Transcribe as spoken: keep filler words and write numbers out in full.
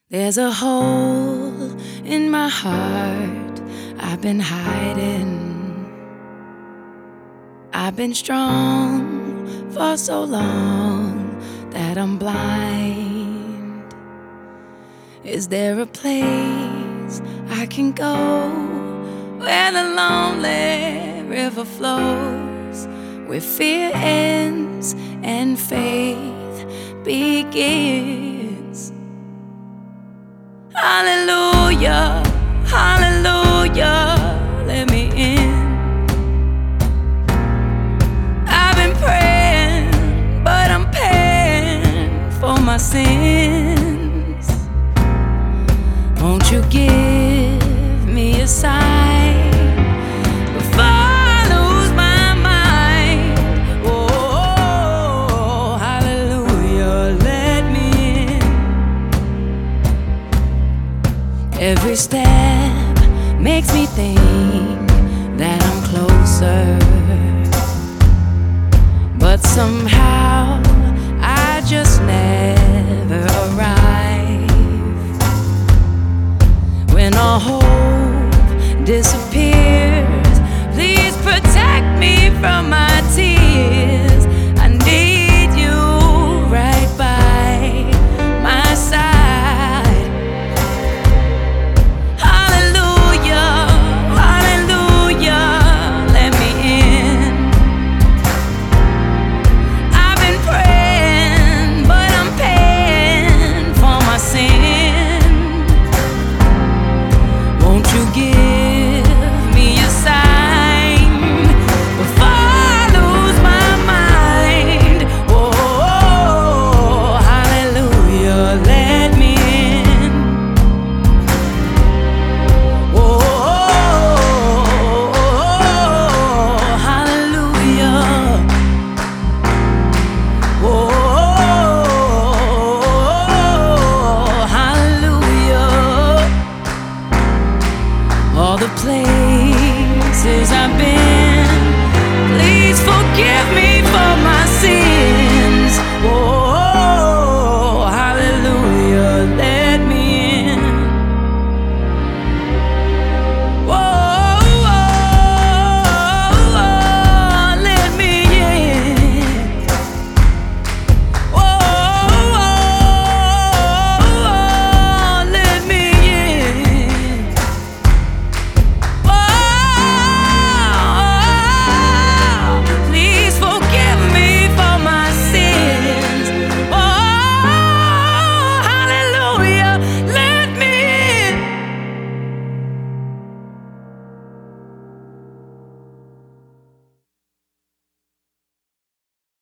There's a hole in my heart I've been hiding. I've been strong for so long that I'm blind. Is there a place I can go where the lonely river flows, where fear ends and faith begins? Hallelujah, hallelujah, let me in. I've been praying, but I'm paying for my sins. Won't you give me a sign before I lose my mind? Oh, hallelujah, let me in. Every step makes me think that I'm closer, but somehow I just never